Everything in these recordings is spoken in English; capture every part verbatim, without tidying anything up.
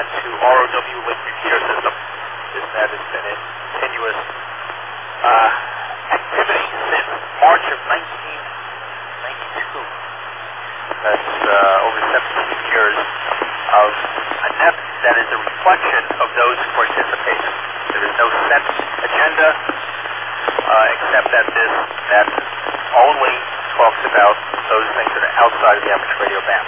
N two R O W link repeater system. This net has been in continuous uh, activity since March of nineteen ninety-two. That's uh, over seventeen years of a net that is a reflection of those who participate. There is no set agenda uh, except that this net only talks about those things that are outside of the amateur radio band.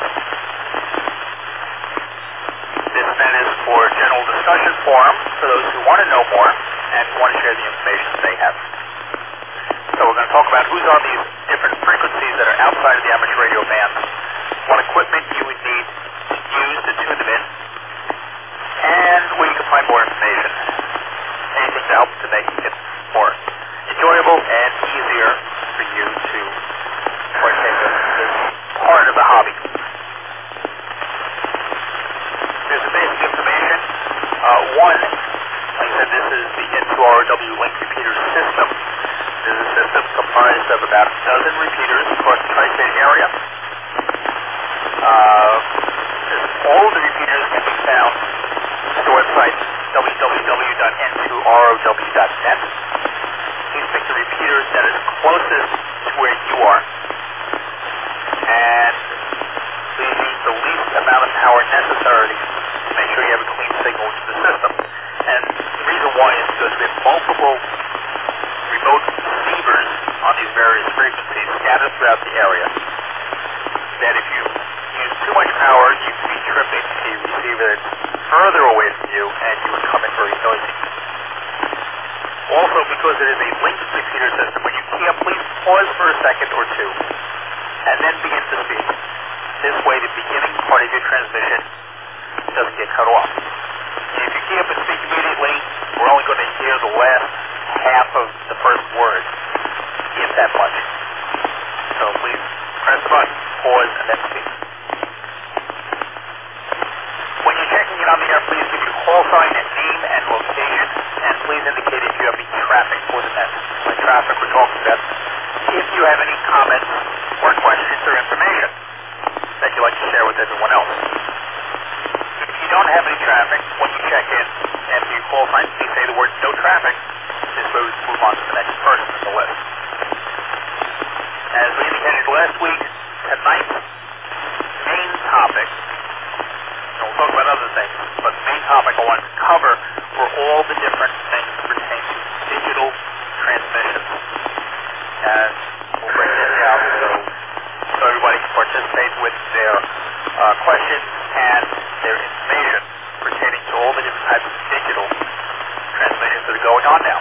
This net is for general discussion forum for those who want to know more and want to share the information they have. So we're going to talk about who's on these different frequencies that are outside of the amateur radio band, what equipment you would need to use to tune them in, and where you can find more information. Anything to help to make it more enjoyable and easier for you to partake in this part of the hobby. There's some basic information. Uh, one, like I said, this is the N two R O W link repeater system. This is a system comprised of about a dozen repeaters across the tri-state area. Uh, all of the repeaters can be found at the website w w w dot n two r o w dot net. Please pick the repeaters that is closest to where you are, and please use the least amount of power necessary to make sure you have a clean signal into the system. And the reason why is because we have multiple remote receivers on these various frequencies scattered throughout the area. That if you use too much power, you could be tripping a receiver that's further away from you, and you would come in very noisy. Also, because it is a linked repeater system, when you key up, please pause for a second or two, and then begin to speak. This way, the beginning part of your transmission doesn't get cut off. And if you key up and speak immediately, we're only going to hear the last half of the first word, if that much. So please press the button, pause, and then speak. When you're checking in on the air, please give your call sign and name and location, and please indicate if you have any traffic for the message. By traffic, we're talking about if you have any comments or questions or information that you'd like to share with everyone else. If you don't have any traffic, when you check in after you call sign, please say the word no traffic. This way we can move on to the next person on the list. As we indicated last week, tonight's main topic, and we'll talk about other things, but the main topic I wanted to cover were all the different things pertaining to digital transmissions. And we'll break this out so, so everybody can participate with their uh, questions and their information pertaining to all the different types of digital transmissions that are going on now.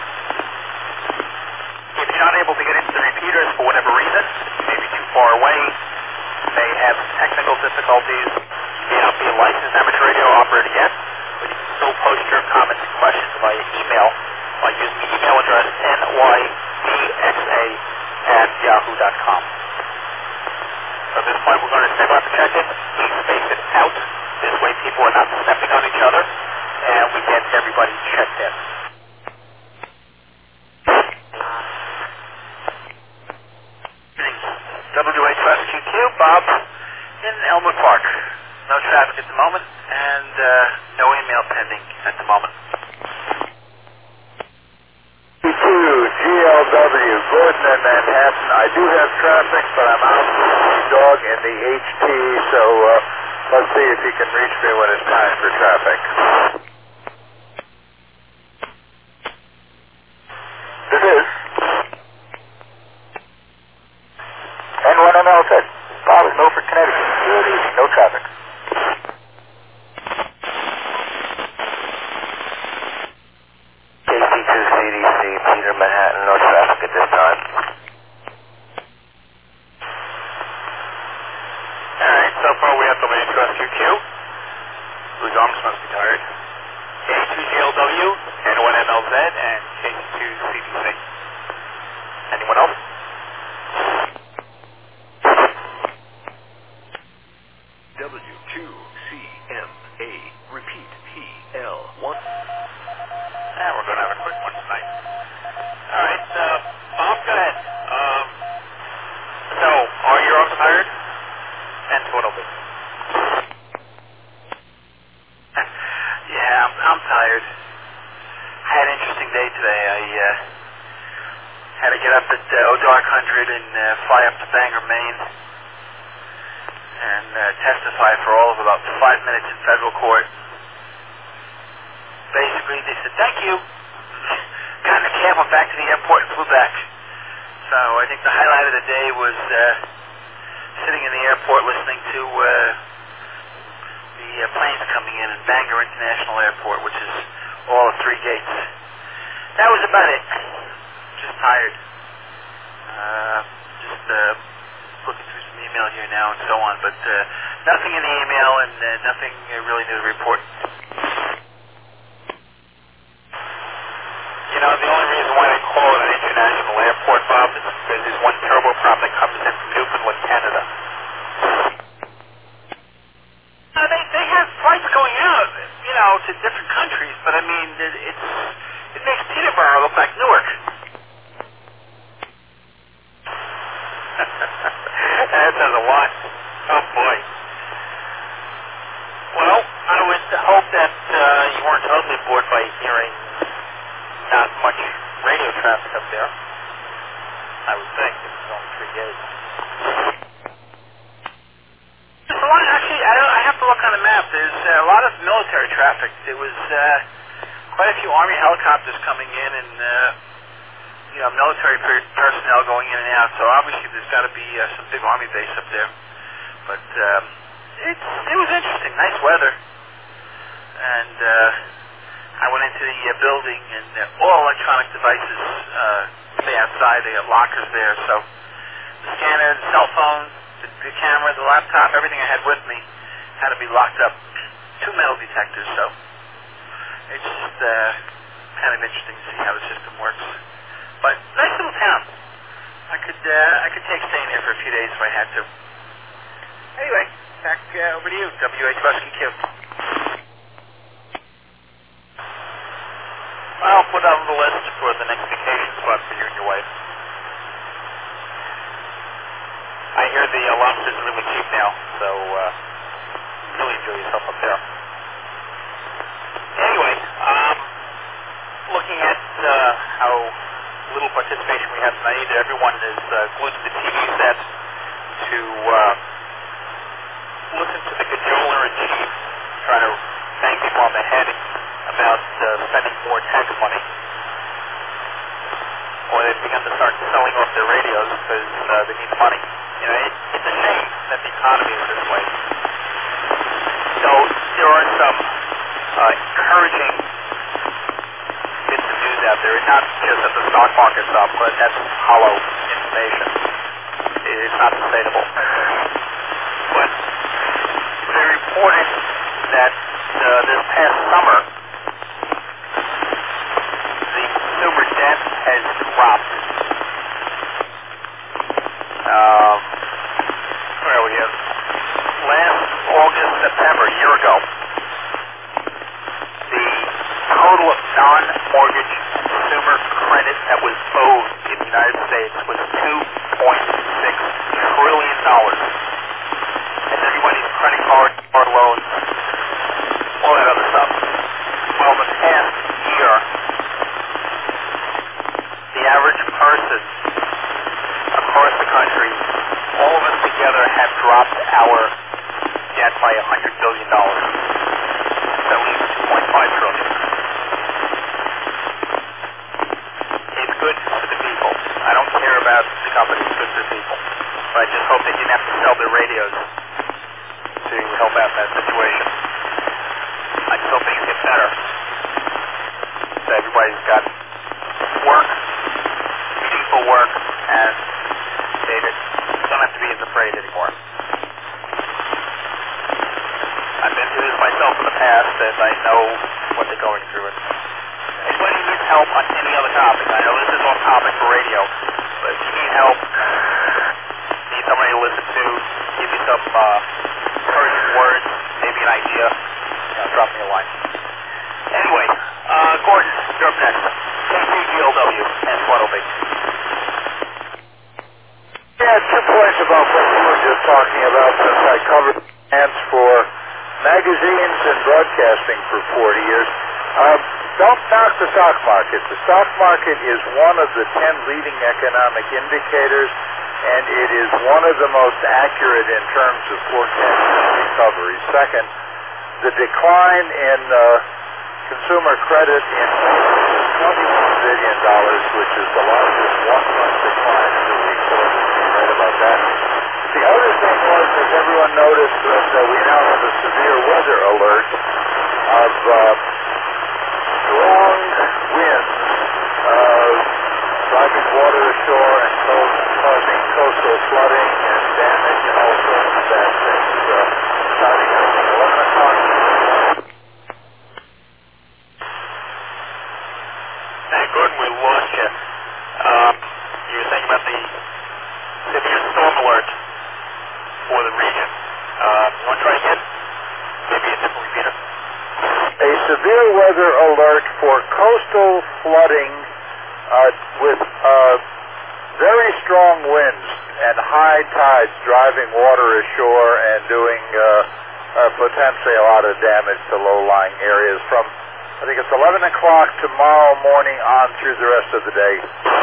If you're not able to get into the repeaters for whatever reason, you may be too far away, you may have technical difficulties, you may not be a licensed amateur radio operator yet, but you can still post your comments and questions via email by using the email address n y b x a at yahoo dot com. So at this point we're going to step out the check-in. Please space it out. This way people are not stepping on each other, and we get everybody checked in. W H S Q Q, Bob, in Elmwood Park. No traffic at the moment, and uh, no email pending at the moment. G L W, Gordon and Manhattan. I do have traffic, but I'm out with the dog in the H T, so uh, let's see if you can reach me when it's time for traffic. This is N one M L Z. Bob in Milford, Connecticut. Good evening, no traffic. K C two C D C, Peter, Manhattan, no traffic at this time. Alright, so far we have W H S Q Q, whose arms must be tired, K two G L W, N one M L Z, and K two C D C. Anyone else? W two C M A, repeat, P L one. And we're going to have a quick one tonight. Alright, uh, Bob, go ahead. Um, so, are your arms tired? And what will be? tired. I had an interesting day today. I uh, had to get up at uh, O'Dark one hundred and uh, fly up to Bangor, Maine, and uh, testify for all of about five minutes in federal court. Basically, they said, thank you. Got in a cab, went back to the airport, and flew back. So I think the highlight of the day was uh, sitting in the airport listening to uh, the uh, planes coming in in Bangor International Airport, which is all of three gates. That was about it. Just tired. Uh, just uh, looking through some email here now and so on, but uh, nothing in the email and uh, nothing uh, really new to report. You know, the only reason why they call it an international airport, Bob, is because there's one turboprop that comes in from Newfoundland, Canada. Uh, they they have flights going out, you know, to different countries, but I mean, it, it's it makes Peterborough look like Newark. That says a lot. Oh boy. Well, I would hope that uh, you weren't totally bored by hearing not much radio traffic up there. I would think it's only three gates. There's a lot, actually, I, don't, I have to look on the map. There's uh, a lot of military traffic. There was uh, quite a few Army helicopters coming in and, uh, you know, military per- personnel going in and out. So obviously there's got to be uh, some big Army base up there. But um, it's, it was interesting. Nice weather. And uh, I went into the uh, building and uh, all electronic devices uh, stay outside. They got lockers there. So the scanner, the cell phone, the, the camera, the laptop, everything I had with me had to be locked up. Two metal detectors. So it's just uh, kind of interesting to see how the system works. But nice little town. I could uh, I could take staying there for a few days if I had to. Anyway, back uh, over to you, W H Rusky Q. I'll put on the list for the next vacation spot for you and your wife. I hear the uh, lobster is really cheap now, so uh, really enjoy yourself up there. Anyway, um, looking at uh, how little participation we have tonight, everyone is uh, glued to the T V set to uh, listen to the cajoler in chief try to bang people on the head about uh, spending more tax money. Or they've begun to start selling off their radios because uh, they need the money. You know, it, it's a shame that the economy is this way. So there are some uh, encouraging bits of news out there. It's not just that the stock market's up, but that's hollow information. It's not sustainable. But they reported that uh, this past summer, the consumer debt has dropped. Um, where are we here? Last August, September, a year ago, the total of non-mortgage consumer credit that was owed in the United States was two point six trillion dollars. And everybody's credit card, card loans, all that other stuff. Well, the past year, the average person across the country, all of us together have dropped our debt by one hundred billion dollars. That leaves two point five trillion dollars. It's good for the people. I don't care about the company. It's good for the people. But I just hope they didn't have to sell their radios to help out in that situation. I just hope things get better. So everybody's got work, meaningful work, and they don't have to be as afraid anymore. I've been through this myself in the past, and I know what they're going through. And anybody who needs help on any other topic, I know this is off topic for radio, but if you need help, need somebody to listen to, give you some uh, encouraging words, maybe an idea, you know, drop me a line. Anyway, uh, Gordon, you're up next. K P G L W and what'll be. Yeah, two points about what you were just talking about, since I covered ads for magazines and broadcasting for forty years. Uh, don't knock the stock market. The stock market is one of the ten leading economic indicators, and it is one of the most accurate in terms of forecasting recovery. Second, the decline in uh, consumer credit in twenty-one billion dollars, which is the largest one-month decline ever recorded. You read about that. The other thing was, as everyone noticed, that uh, we now have a severe weather alert of uh, strong winds uh, driving water ashore and causing coastal flooding and damage and all sorts of bad things uh, starting at eleven o'clock. Hey, Gordon, we lost you. Um, you were saying about the severe storm alert for the region. Uh, you want to try again? Maybe a different repeater. A severe weather alert for coastal flooding uh, with uh, very strong winds and high tides driving water ashore and doing uh, uh, potentially a lot of damage to low-lying areas from, I think it's eleven o'clock tomorrow morning on through the rest of the day.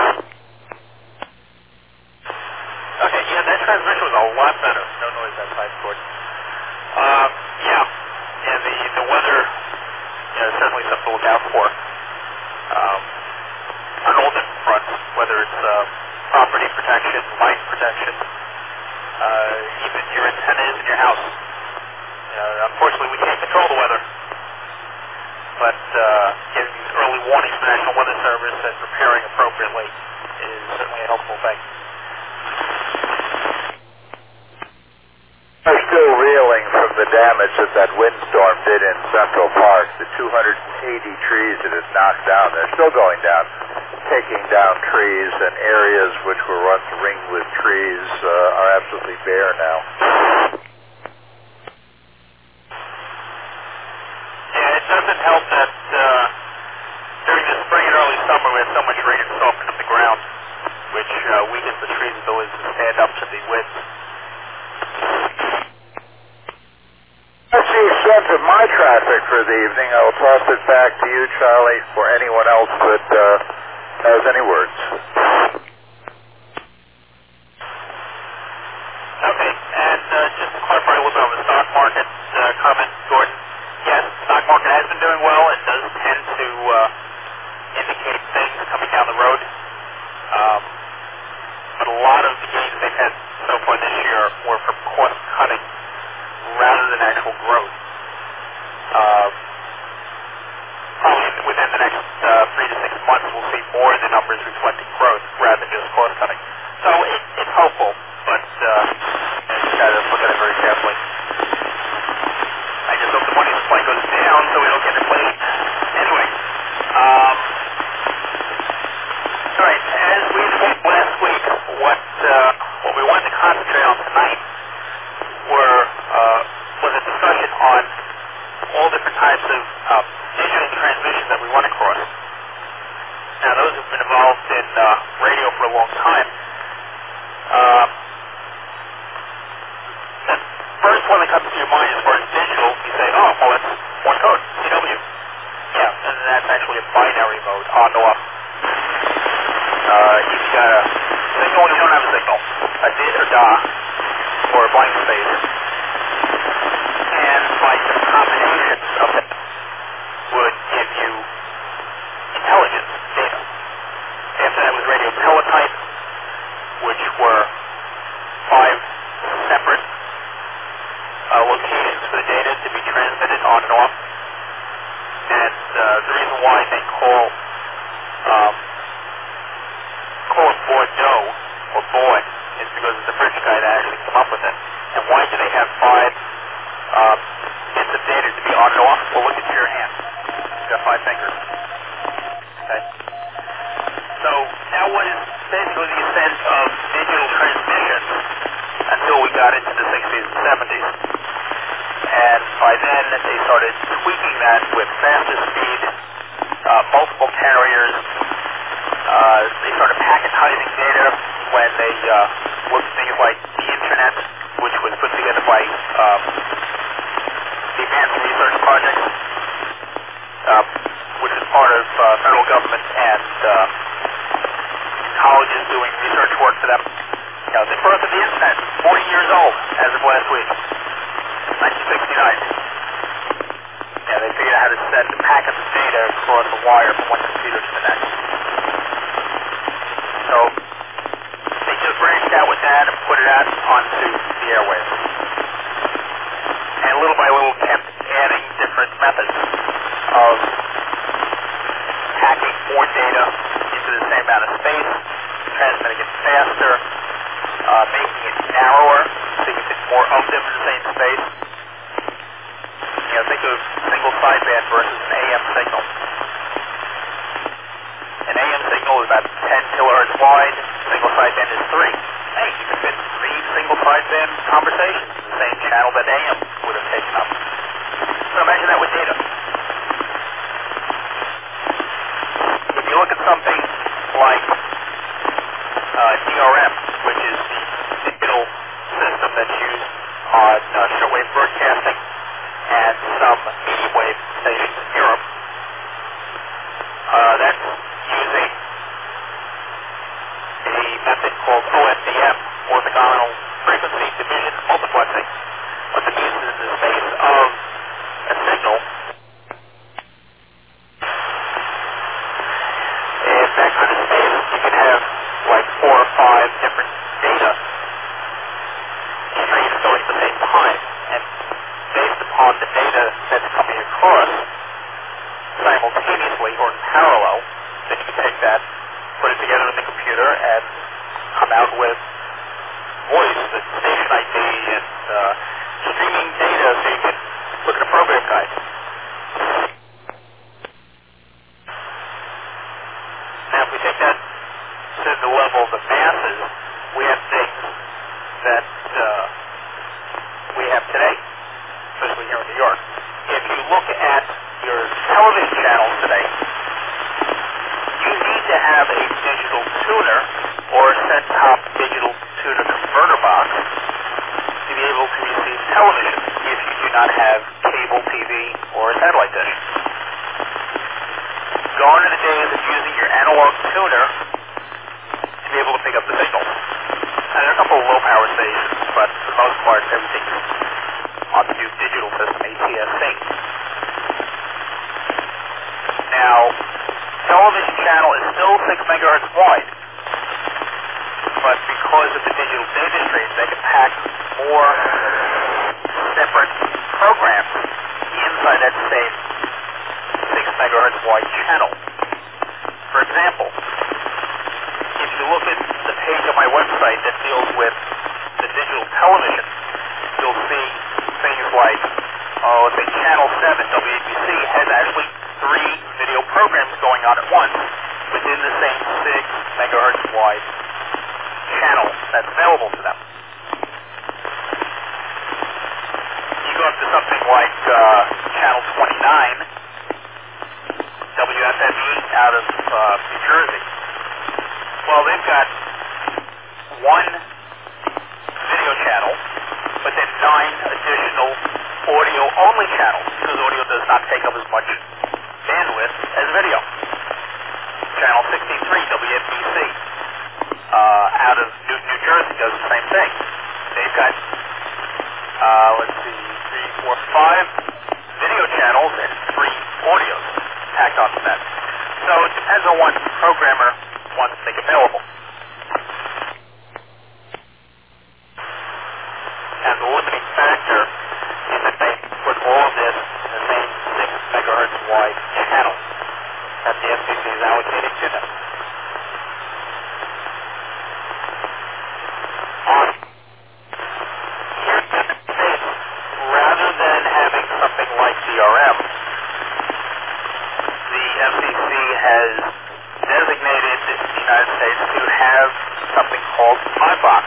Okay, yeah, that transmission was a lot better. No noise outside, Gordon. Um, yeah, and the, the weather, you know, certainly something to look out for. Um, on all different fronts, whether it's uh, property protection, life protection, uh, even your antennas in your house. Uh, unfortunately, we can't control the weather, but uh, getting these early warnings from the National Weather Service and preparing appropriately is certainly a helpful thing. We're still reeling from the damage that that windstorm did in Central Park. The two hundred eighty trees that it knocked down, they're still going down, taking down trees, and areas which were once ringed with trees uh, are absolutely bare now. Yeah, it doesn't help that uh, during the spring and early summer we had so much rain and softened up the ground, which uh, weakens the tree's ability to stand up to the winds. That's the extent of my traffic for the evening. I will toss it back to you, Charlie, for anyone else that uh, has any words. Okay, and uh, just to clarify a little bit on the stock market uh, comment, Gordon, yes, the stock market has been doing well. It does tend to uh, indicate things coming down the road. Um, but a lot of the gains they've had so far this year were from cost cutting rather than actual growth. Uh, probably within the next uh, three to six months we'll see more of the numbers reflecting growth rather than just cost cutting. So it, it's hopeful, but uh, you got to look at it very carefully. I just hope the money supply goes down so we don't get inflation. Anyway, um, all right, as we spoke last week, what uh, what we wanted to concentrate on tonight were uh, was a discussion on all different types of uh, digital transmissions that we run across. Now, those have been involved in uh, radio for a long time. Uh, the first one that comes to your mind as far as digital, you say, oh, well, it's Morse code, C W. Yeah, and that's actually a binary mode, on or off. Uh, you've got a signal when you don't have a signal, a did or da, or a blank space. And by the combination of it would give you intelligence data. After that was radio teletype, which were five separate uh, locations for the data to be transmitted on and off. And uh, the reason why they call um, call it Bordeaux or Boyd is because it's the French guy that actually came up with it. And why do they have five uh, bits of data to be on and off? Well, look at your hand. You've got five fingers. Okay. So that was basically the extent of digital transmission until we got into the sixties and seventies. And by then they started tweaking that with faster speed, uh, multiple carriers. Uh, they started packetizing data when they uh, looked at things like the internet, which was put together by um, the Advanced Research Project. Uh, part of uh, federal government and uh, colleges doing research work for them. You know, the birth of the internet, forty years old as of last week, nineteen sixty-nine. Yeah, they figured out how to send packets of data across the wire from one computer to the next. So they just branched out with that and put it out onto the airwaves. And little by little kept adding different methods of packing more data into the same amount of space, transmitting it faster, uh, making it narrower so you can fit more of them in the same space. You know, think of single sideband versus an A M signal. An A M signal is about ten kilohertz wide, single sideband is three. Hey, you can fit three single sideband conversations in the same channel that A M would have taken up. So imagine that with data. If you look at something like uh, D R M, which is the digital system that's used on uh, shortwave broadcasting and some medium wave stations in Europe, uh, that's using a method called O F D M, orthogonal frequency division multiplexing. What it means is in the space of a signal, in that kind of space, you can have like four or five different data streams going at the same time, and based upon the data that's coming across simultaneously or in parallel, then you can take that, put it together in the computer, and come out with voice and station I D and uh, streaming data so you can look at a program guide. Now, if we take that to the level of the masses, we have things that uh, we have today, especially here in New York. If you look at your television channels today, you need to have a digital tuner or a set-top digital tuner converter box to be able to receive television if you do not have cable T V or a satellite dish. Gone are the days of using your analog tuner to be able to pick up the signal. And there are a couple of low-power stations, but for the most part, everything is on the new digital system, A T S C. Now, television channel is still six megahertz wide, but because of the digital data streams, they can pack more separate programs inside that same six megahertz wide channel. For example, if you look at the page on my website that deals with the digital television, you'll see things like, oh, let's say Channel seven, W A B C, has actually three video programs going on at once within the same six megahertz wide channel that's available to them. You go up to something like uh, Channel twenty-nine, W F M E out of uh, New Jersey. Well, they've got one video channel, but then nine additional audio-only channels, because audio does not take up as much bandwidth as video. Channel sixty-three, W N B C, uh, out of New, New Jersey, does the same thing. They've got, uh, let's see, three, four, five video channels and three audios tacked onto that. So it depends on what the programmer wants to make available. And the limiting factor is that they put all of this in the same six megahertz wide channel that the F C C is allocating to them. On here in the United States, rather than having something like D R M, the F C C has designated the United States to have something called I BOC,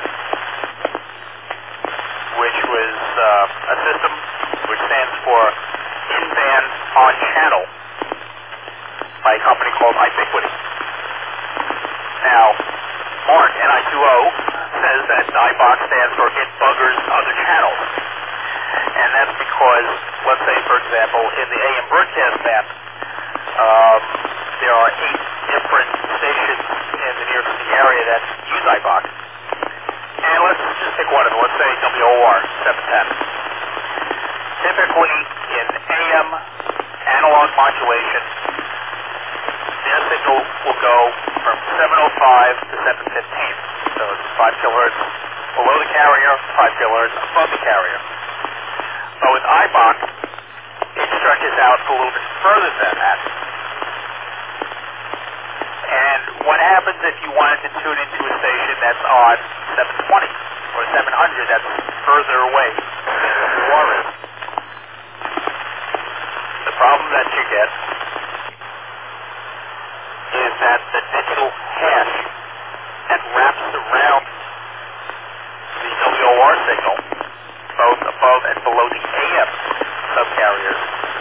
which was uh, a system which stands for In-Band On-Channel by a company called Ubiquity. Now, MARC, N I two O, says that I BOC stands for It Buggers Other Channels. And that's because, let's say, for example, in the A M broadcast band, uh, Um, there are eight different stations in the New York City area that use I B O C. And let's just pick one of them. Let's say W O R seven ten. Typically, in A M analog modulation, their signal will go from seven oh five to seven fifteen. So it's five kilohertz below the carrier, five kilohertz above the carrier. But with I B O C, it stretches out a little bit further than that. And what happens if you wanted to tune into a station that's on seven twenty or seven hundred that's further away than W O R is? The problem that you get is that the digital hash that wraps around the W O R signal, both above and below the A M subcarriers,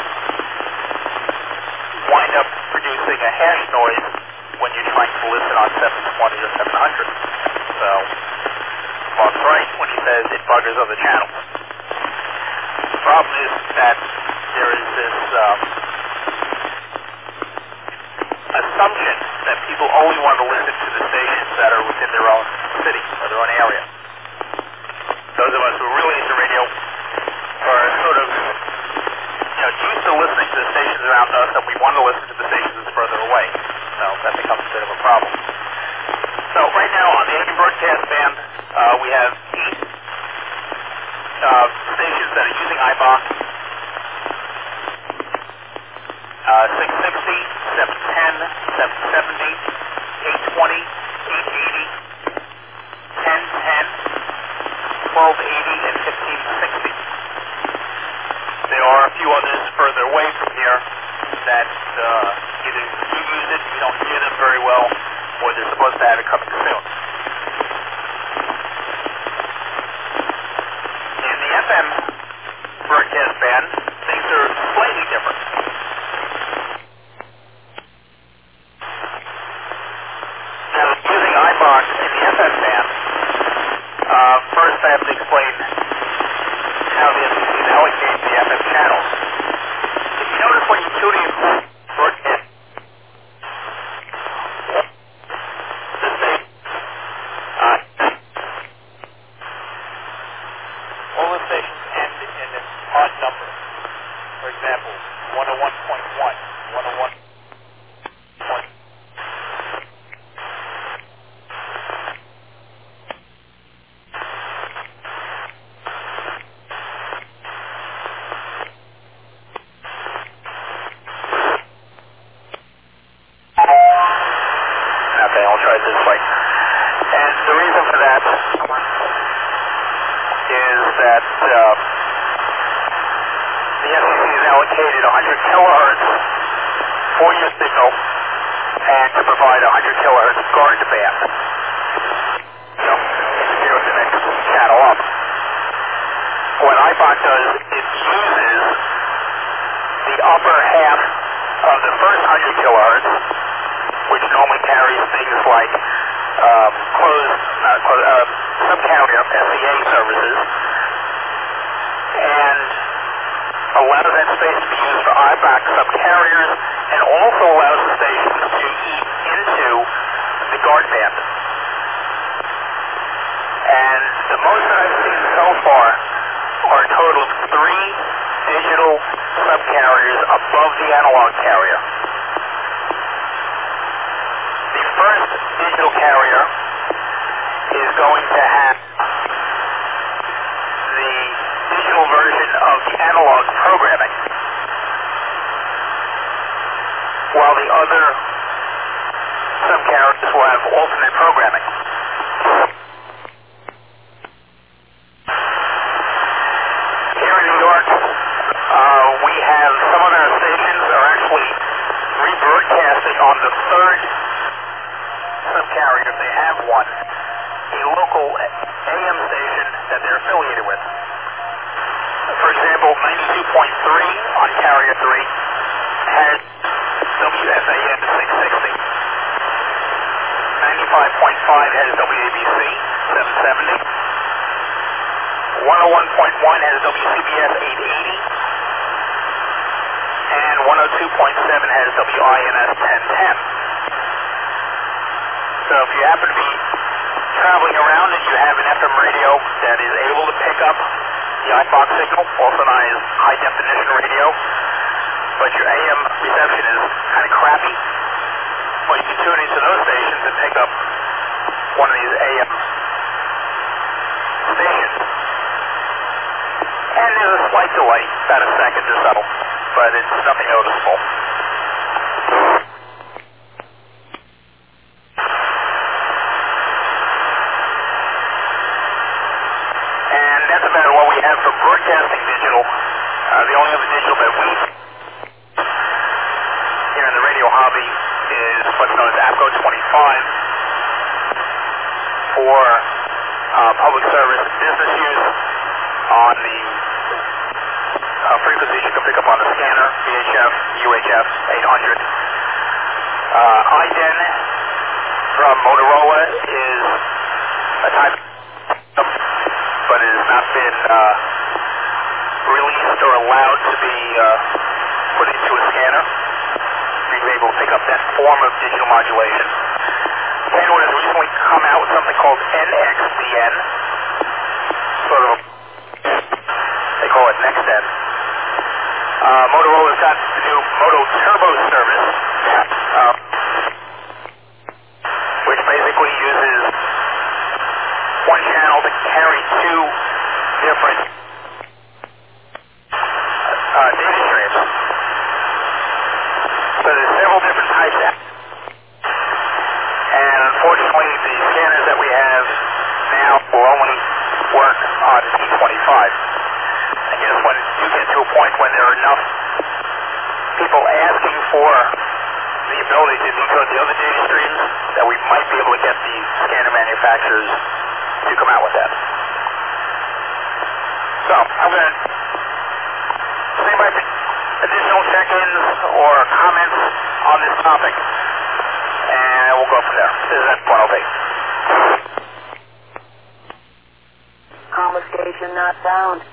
wind up producing a hash noise when you're trying to listen on seven twenty or seven hundred. So, Mark's right when he says it buggers other channels. The problem is that there is this um, assumption that people only want to listen to the stations that are within their own city or their own area. Those of us who are really into radio are sort of, you know, used to listening to the stations around us, and we want to listen to the stations that's further away. So that becomes a bit of a problem. So right now on the A M broadcast band, uh, we have eight uh, stations that are using I B O C. Uh, six sixty, seven ten, seven seventy, eight twenty, eight eighty, ten ten, twelve eighty, and fifteen sixty. There are a few others further away from here that uh, either you use it, you don't hear them very well, or they're supposed to have it coming soon. In the F M broadcast band, things are slightly different. Now, using I B O C in the F M band, uh, first I have to explain how the F C C allocates the F M channels. If you notice when you tune in broadcast, the same, uh, all the stations end in an odd number. For example, one oh one point one, one oh one point one. Okay, I'll try it this way. And the reason for that is that uh, the F C C has allocated one hundred kilohertz for your signal and to provide one hundred kilohertz guard band. You know, interfere with the next channel up. What I B O C does, it uses the upper half of the first one hundred kilohertz, which normally carries things like um, closed, uh, closed uh, subcarrier S C A services, and allows that space to be used for I B O C subcarriers, and also allows the station to eat into the guard band. And the most that I've seen so far are a total of three digital subcarriers above the analog carrier. The first digital carrier is going to have the digital version of the analog programming, while the other subcarriers will have alternate programming. Here in New York, uh, we have some of our stations are actually rebroadcasting on the third subcarrier, if they have one, a local A M station that they're affiliated with. For example, ninety-two point three on carrier three has W F A M six sixty. ninety-five point five has W A B C seven seventy. one oh one point one has W C B S eight eighty. And one oh two point seven has W I N S ten ten. So if you happen to be traveling around and you have an F M radio that is able to pick up the I FOX signal, also known as high definition radio, but your A M reception is kind of crappy, well, you can tune into those stations and pick up one of these A M stations. And there's a slight delay, about a second or so, but it's nothing noticeable. And that's about what we have for broadcasting digital. Uh, the only other digital that we here in the radio hobby is what's known as APCO twenty-five for uh, public service and business use on the uh, frequencies you can pick up on the scanner, V H F, U H F, eight hundred. Uh, I D E N from Motorola is a type of, but it has not been uh, released or allowed to be uh, put into a scanner. Being able to pick up that form of digital modulation. Android has recently come out with something called N X D N, sort of, they call it NextN. Uh, Motorola's got the new Moto Turbo service, uh, which basically uses one channel to carry two different uh, data streams. So there's several different types of, and unfortunately the scanners that we have now will only work on T twenty-five. I guess when you get to a point when there are enough people asking for the ability to decode the other data streams, that we might be able to get the scanner manufacturers to come out with that. So I'm going to see my additional check-ins or comments on this topic, and we'll go from there. This is F one oh eight. Confiscation not found.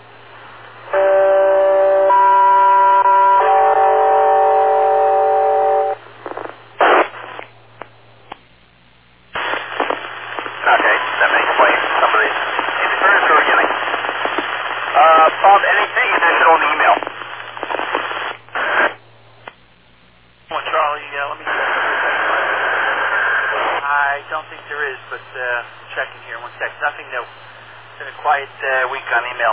Okay, that may explain some of the interference we're getting. Uh, Bob, anything additional in the email? Well, Charlie, uh, let me check. I don't think there is, but uh, checking here. One sec. Nothing new. It's been a quiet uh, week on email.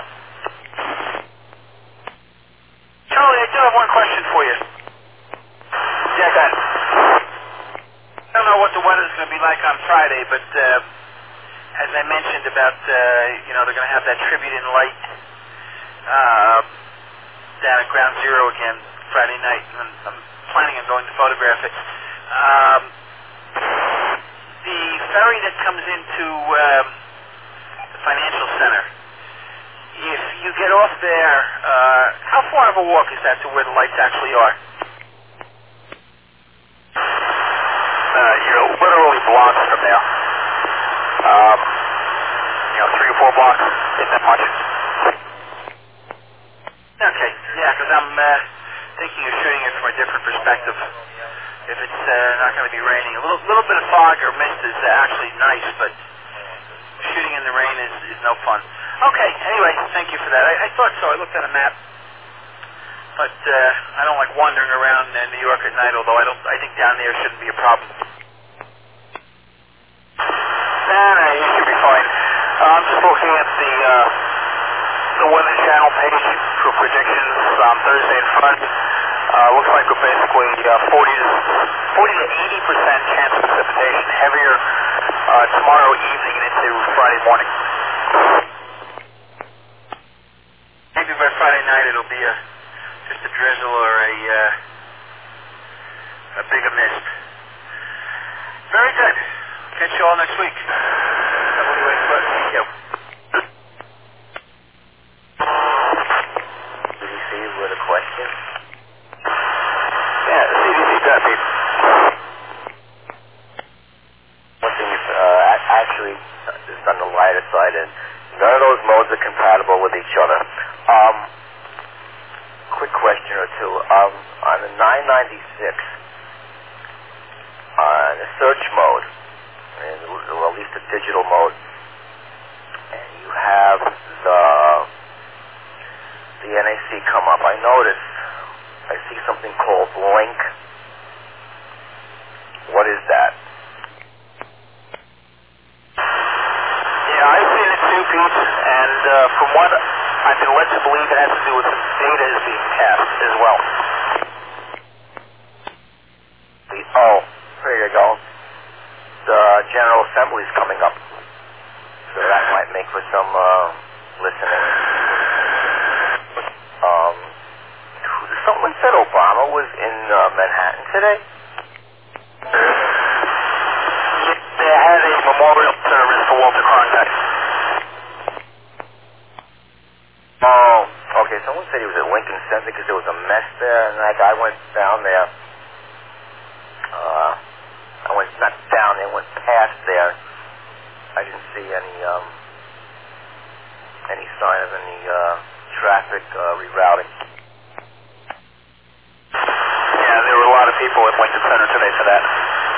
Charlie, I do have one question for you. Yeah, go ahead. I don't know what the weather's going to be like on Friday, but uh, as I mentioned about, uh, you know, they're going to have that tribute in light uh, down at Ground Zero again Friday night, and I'm planning on going to photograph it. Um, the ferry that comes into um, the financial center, if you get off there, uh, how far of a walk is that to where the lights actually are? Uh, you're literally blocks from there. Um, you know, three or four blocks, isn't that much. Okay, yeah, because I'm uh, thinking of shooting it from a different perspective. If it's uh, not going to be raining, a little little bit of fog or mist is uh, actually nice, but shooting in the rain is, is no fun. Okay, anyway, thank you for that. I, I thought so. I looked at a map, but uh, I don't like wandering around uh, New York at night. Although I don't, I think down there shouldn't be a problem. Nah, nah, you should be fine. Uh, I'm just looking at the uh, the Weather Channel page for predictions on Thursday and Friday. Uh, looks like we're basically uh, forty to eighty percent chance of precipitation, heavier uh, tomorrow evening and into Friday morning. Maybe by Friday night it'll be a just a drizzle or a uh, a bigger mist. Very good. Catch you all next week. W H F, thank you. C D C with a question? Yeah, C D C copy. One thing is, uh, a- actually, just on the lighter side, and none of those modes are compatible with each other. Um, quick question or two. Um, I the nine ninety-six, uh, in the search mode, in, or at least the digital mode, and you have the the N A C come up, I notice I see something called link. What is that? Yeah, I've seen it too, Pete, and uh, from what I've been led to believe, it has to do with some data is being cast as well. The, oh, there you go. The General Assembly is coming up, so that might make for some uh, listening. Um, someone said Obama was in uh, Manhattan today. They had a memorial service for Walter Cronkite. Oh, okay. Someone said he was at Lincoln Center because there was a mess there, and like I went down there. Uh, I went not down there, went past there. I didn't see any um, any sign of any uh, traffic uh, rerouting. Yeah, there were a lot of people at Lincoln Center today for that.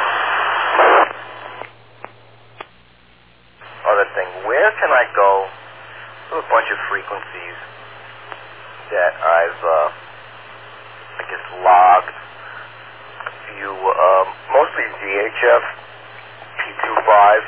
Other thing, where can I go? There's a bunch of frequencies that I've, uh, I guess, logged. A few, um, mostly V H F, P twenty-five.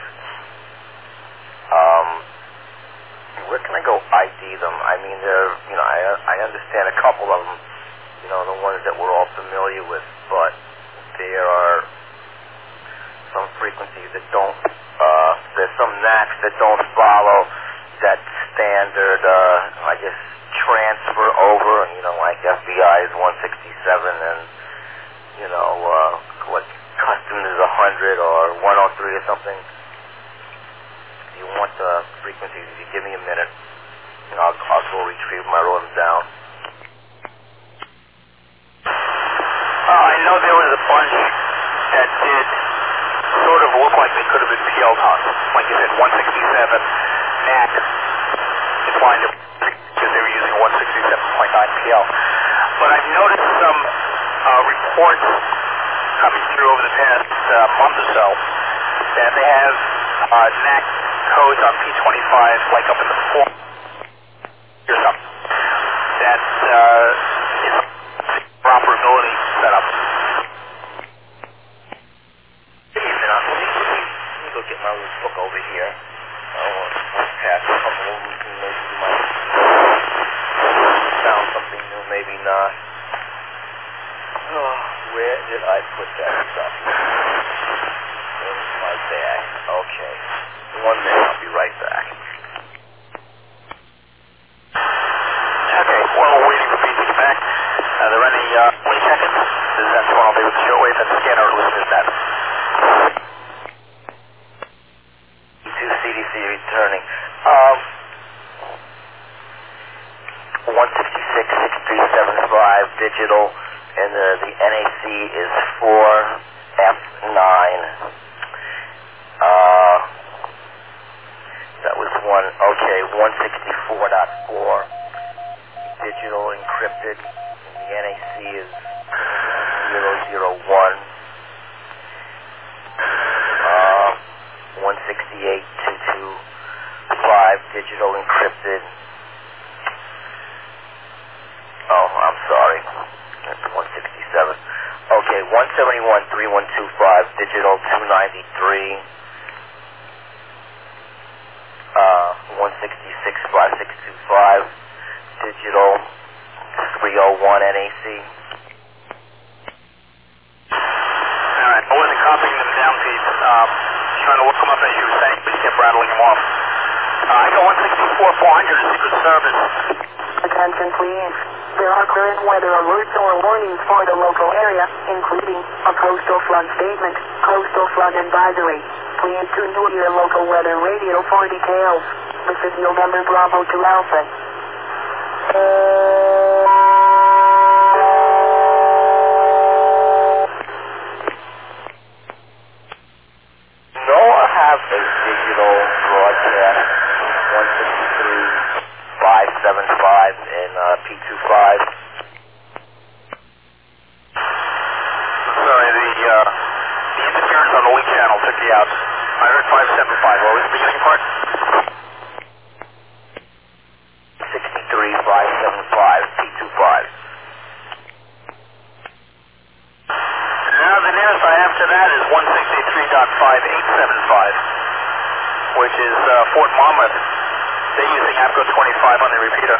Um, where can I go I D them? I mean, they're, you know, I, I understand a couple of them, you know, the ones that we're all familiar with, but there are some frequencies that don't, uh, there's some N A Cs that don't follow that standard, uh, I guess, transfer over, you know, like F B I is one sixty-seven and, you know, uh, what, Customs is one hundred or one oh three or something. If you want the frequencies, if you give me a minute, you know, I'll, I'll go retrieve them, I wrote them down. Uh, I know there was a bunch that did sort of look like they could have been P L tones. Like you said, one sixty-seven, N A C, declined it because they were using one sixty-seven point nine P L. But I've noticed some uh, reports coming through over the past uh, month or so that they have uh, N A C codes on P twenty-five, like up in the four or something, that uh, is interoperability setup. Give me a minute. Let me, let me, let me go get my little book over here. I'll pass a couple of them and maybe you might found something new, maybe not. Oh, where did I put that stuff? In my bag. Okay. One minute, I'll be right back. Okay, well, we're waiting for Pete to get back. Are there any uh, late check-ins? This is Antoine. I'll be with the shortwave and scanner listeners net. two C D C returning. Um, one sixty-six, six three seven five digital, and the, the N A C is four F nine. Uh, that was one, okay, one sixty-four point four digital encrypted, and the N A C is zero zero one. Uh, one sixty-eight two two five digital encrypted. Oh, I'm sorry. That's one sixty-seven. Okay, one seventy-one three one two five digital two ninety-three. Uh, one sixty-six five six two five digital three oh one N A C. Alright, I wasn't copying them down, Pete. Um, trying to look them up as you were saying, but you kept rattling them off. Uh, I got one sixty-four four hundred Secret Service. Attention please. There are current weather alerts or warnings for the local area, including a coastal flood statement, coastal flood advisory. Please tune to your local weather radio for details. This is November Bravo to Alpha. NOAA have a digital broadcast one sixty-three five seventy-five in uh, P twenty-five. about. I heard five seven five. What was the beginning part? sixty-three five seven five P two five. Now the nearest I have to that is one sixty-three point five eight seven five, which is uh, Fort Monmouth. They're using APCO twenty-five on the repeater.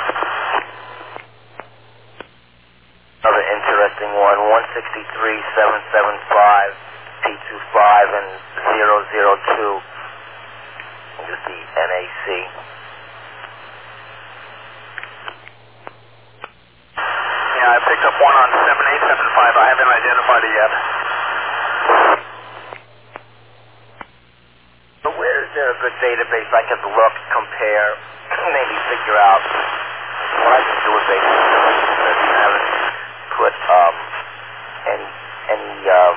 Another interesting one, one sixty-three seven seven five P two five and zero zero two. Just the N A C. Yeah, I picked up one on seven eight seven five. I haven't identified it yet. But where is there a good database I could look, compare, maybe figure out what I can do with basically if you haven't put um any any um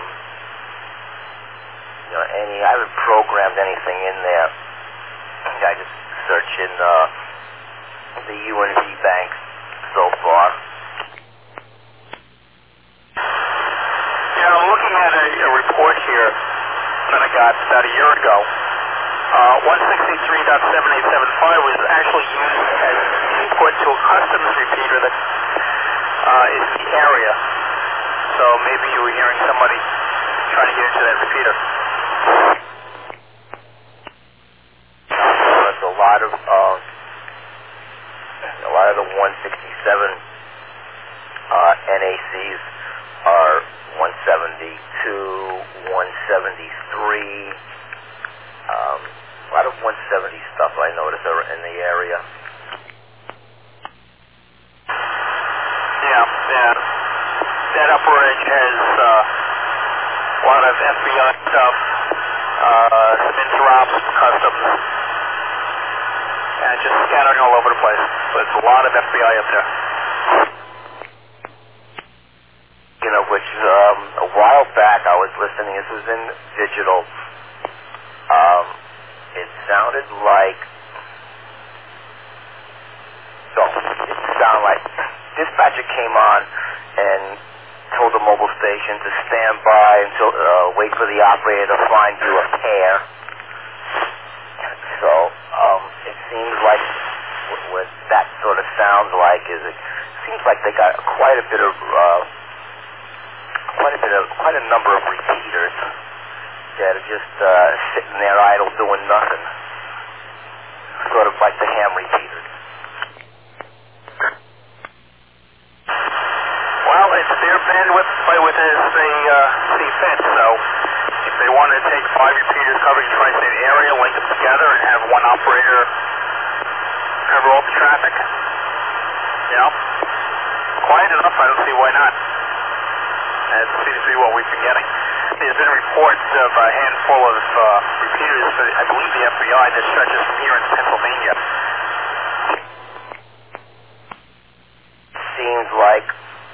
you know any I haven't programmed anything in there. I just search in uh the U N V bank so far. Yeah, I'm looking at a, a report here that I got about a year ago. Uh, one sixty-three point seven eight seven five was actually used as input to a customs repeater that uh, is in the area. So maybe you were hearing somebody trying to get into that repeater. There's a lot of uh, a lot of the one sixty-seven uh, N A Cs are one seventy-two, one seventy-three. Um, a lot of one seventy stuff I notice are in the area. Yeah, yeah. That upper edge has uh, a lot of F B I stuff, uh, some interops, customs, and just scattering all over the place. So it's a lot of F B I up there. You know, which um, a while back I was listening, this was in digital. Um, it sounded like, so it sounded like dispatcher came on and told the mobile station to stand by until, uh, wait for the operator to find you a pair. So, um, it seems like what, what that sort of sounds like is it seems like they got quite a bit of, uh, quite a bit of, quite a number of repeaters that are just uh, sitting there idle doing nothing. Sort of like the ham repeaters. Well, it's their bandwidth to play with as they uh, see fit, so if they wanted to take five repeaters covering the tri-state area, link them together, and have one operator cover all the traffic, you know, quiet enough, I don't see why not. That seems to be what we've been getting. There's been reports of a handful of uh, repeaters for, I believe, the F B I that stretches from here in Pennsylvania. Seems like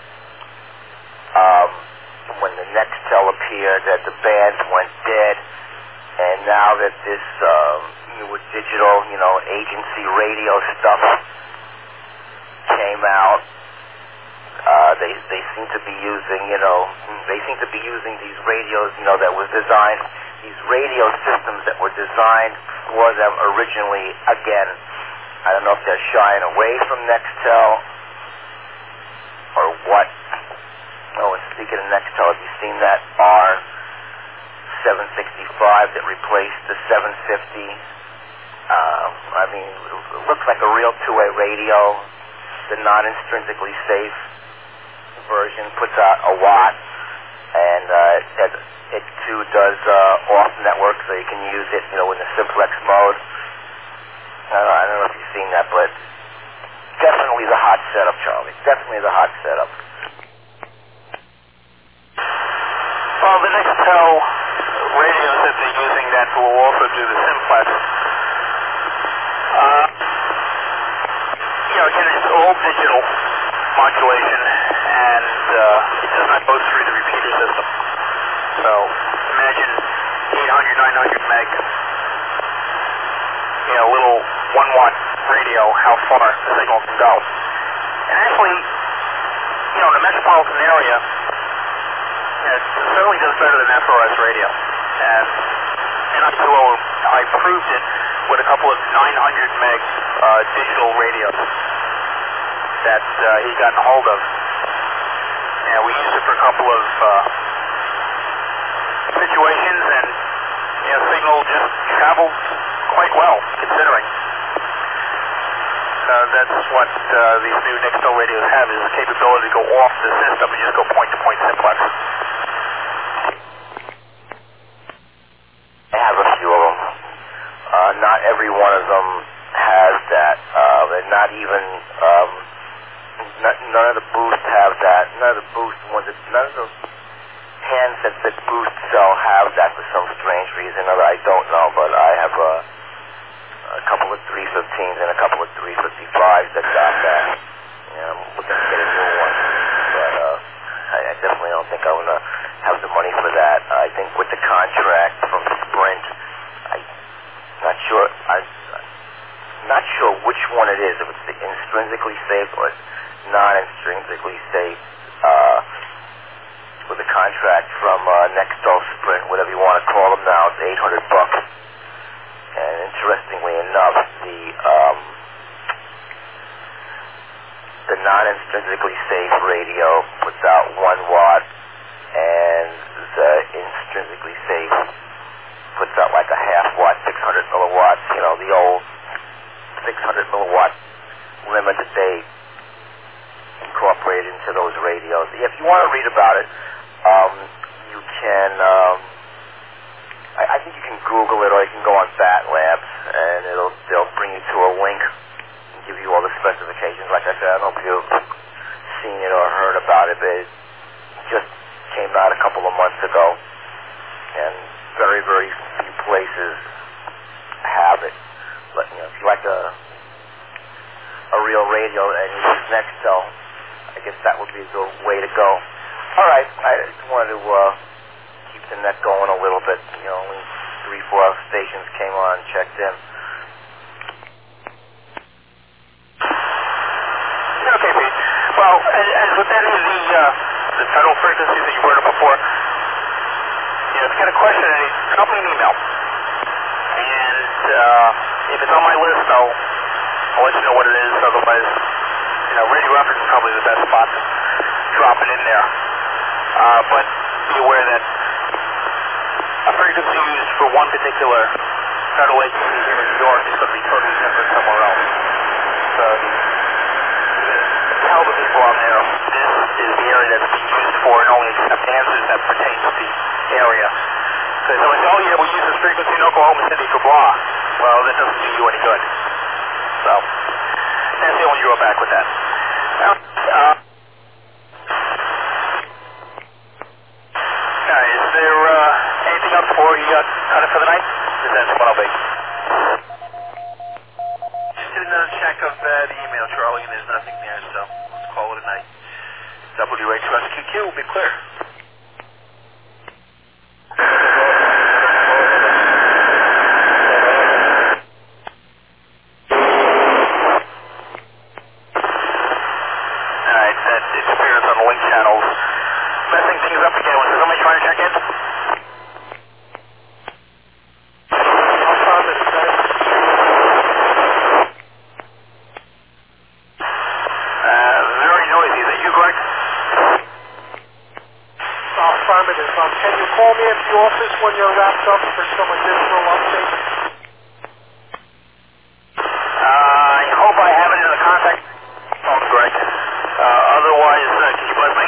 um, when the Nextel appeared that the bands went dead, and now that this um, newer digital, you know, agency radio stuff came out, Uh, they they seem to be using, you know, they seem to be using these radios, you know, that was designed, these radio systems that were designed for them originally. Again, I don't know if they're shying away from Nextel or what. Oh, and speaking of Nextel, have you seen that R seven sixty-five that replaced the seven fifty? Uh, I mean, it looks like a real two-way radio. The non-intrinsically safe version puts out a watt, and uh, it, it too does uh, off network, so you can use it, you know, in the simplex mode. I don't know, I don't know if you've seen that, but definitely the hot setup, Charlie. Definitely the hot setup. Well, the Nextel radios that they're using that will also do the simplex. Uh, you know, again, it's all digital modulation, and uh, it does not go through the repeater system. So imagine eight hundred, nine hundred meg, you know, little one watt radio, how far the signal can go. And actually, you know, in the metropolitan area, it certainly does better than F O S radio. And, you N I two oh, I proved it with a couple of nine hundred meg uh, digital radios that uh, he got a hold of. And we used it for a couple of uh, situations, and you know, signal just traveled quite well, considering. Uh, that's what uh, these new Nextel radios have, is the capability to go off the system and just go point-to-point simplex. I have a few of them. Uh, not every one of them has that. Uh, they're not even, um, not, none of the Boost have that. None of the Boost ones, none of the handsets that Boost sell have that for some strange reason or I don't know, but I have a, a couple of three fifteens and a couple of three fifty-fives that got that. You know, I'm looking to get a new one, but uh, I, I definitely don't think I'm going to have the money for that. I think with the contract from Sprint, I'm not sure, I'm not sure which one it is, if it's the intrinsically safe or non-intrinsically safe, uh, with a contract from uh, Nextel, Sprint, whatever you want to call them now. It's eight hundred bucks. And interestingly enough, the um, the non-intrinsically safe radio puts out one watt, and the intrinsically safe puts out like a half watt, six hundred milliwatts. You know, the old six hundred milliwatt limit that they incorporated into those radios. If you want to read about it, um, you can. Um, I, I think you can Google it, or you can go on Bat Labs, and it'll they'll bring you to a link and give you all the specifications. Like I said, I don't know if you've seen it or heard about it, but it just came out a couple of months ago, and very, very few places have it. But you know, if you like a a real radio and you use Nextel, I guess that would be the way to go. All right, I just wanted to uh, keep the net going a little bit. You know, only three, four stations came on, checked in. Okay, Pete. Well, as, as with any of the uh, the federal frequencies that you brought up before, you know, if you get a question, drop me an email, and uh, if it's on my list, I'll I'll let you know what it is. Otherwise, you know, Radio Reference is probably the best spot to drop it in there. Uh, but be aware that a frequency used for one particular federal agency here in New York is going to be totally different somewhere else. So tell the people on there this is the area that's being used for, and only accept answers that pertain to the area. Because if I say, oh yeah, we use this frequency in Oklahoma City for blah, well, that doesn't do you any good. So that's the only drawback with that. Now, uh, is there uh, anything else before you uh, cut it for the night? Is that what I'll be? Just did another check of uh, the email, Charlie, and there's nothing there, so let's call it a night. W H U S Q Q will be clear. Alright, that interference on the link channels. Messing things up again. Was somebody trying to check in? Affirmative. Um, can you call me at the office when you're wrapped up for some additional updates? Uh, I hope I have it in the contact phone, Greg. Uh, otherwise, uh, can you buzz me?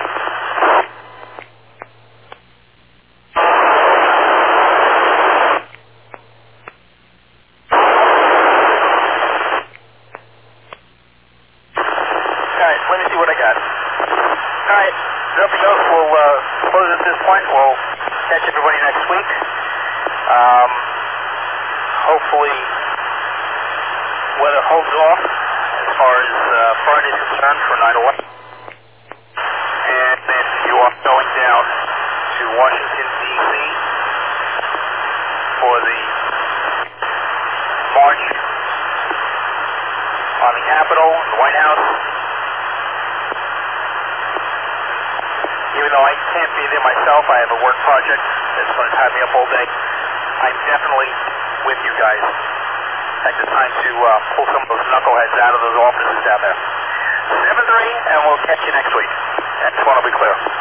Alright, let me see what I got. Alright, nothing else. We'll uh, close at this point. We'll catch everybody next week. Um, hopefully, weather holds off as far as uh, Friday's concerned for nine eleven. And if you are going down to Washington, D C for the march on the Capitol, the White House, even though I can't be there myself, I have a work project that's going to tie me up all day. I'm definitely with you guys. I think it's time to uh, pull some of those knuckleheads out of those offices down there. seven three, and we'll catch you next week. Next one will be clear.